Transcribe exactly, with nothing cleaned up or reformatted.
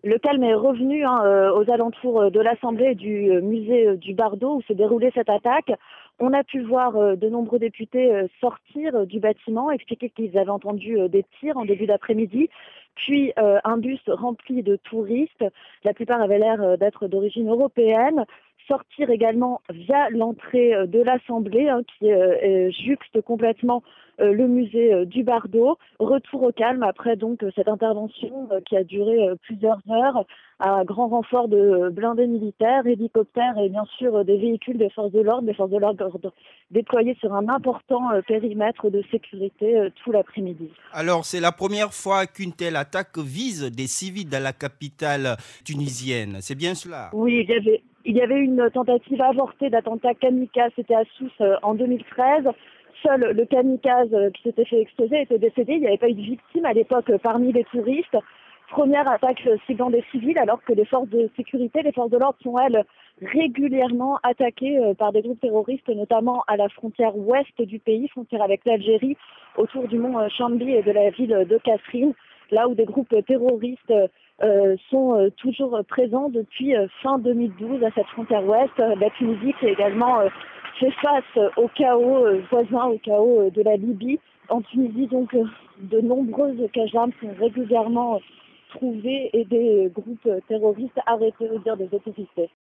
Le calme est revenu hein, euh, aux alentours de l'Assemblée et du euh, musée euh, du Bardo où s'est déroulée cette attaque. On a pu voir euh, de nombreux députés euh, sortir euh, du bâtiment, expliquer qu'ils avaient entendu euh, des tirs en début d'après-midi, puis euh, un bus rempli de touristes. La plupart avaient l'air euh, d'être d'origine européenne. Sortir également via l'entrée euh, de l'Assemblée hein, qui euh, euh, juxte complètement euh, le musée euh, du Bardo. Retour au calme après donc euh, cette intervention euh, qui a duré euh, plusieurs heures à grand renfort de euh, blindés militaires, hélicoptères et bien sûr euh, des véhicules des forces de l'ordre, des forces de l'ordre déployés sur un important euh, périmètre de sécurité euh, tout l'après-midi. Alors, c'est la première fois qu'une telle attaque vise des civils dans la capitale tunisienne. C'est bien cela? Oui, il y avait, il y avait une tentative avortée d'attentat kamikaze, c'était à Sousse euh, en deux mille treize. Seul le kamikaze euh, qui s'était fait exploser était décédé. Il n'y avait pas eu de victime à l'époque euh, parmi les touristes. Première attaque euh, ciblant des civils, alors que les forces de sécurité, les forces de l'ordre sont, elles, régulièrement attaquées euh, par des groupes terroristes, notamment à la frontière ouest du pays, frontière avec l'Algérie, autour du mont euh, Chambly et de la ville de Kasserine, là où des groupes terroristes euh, sont euh, toujours présents depuis euh, fin deux mille douze à cette frontière ouest. La Tunisie qui a également euh, fait face au chaos euh, voisin, au chaos euh, de la Libye. En Tunisie, donc, euh, de nombreuses cages d'armes sont régulièrement euh, trouvées et des euh, groupes terroristes arrêtés au dire des autorités.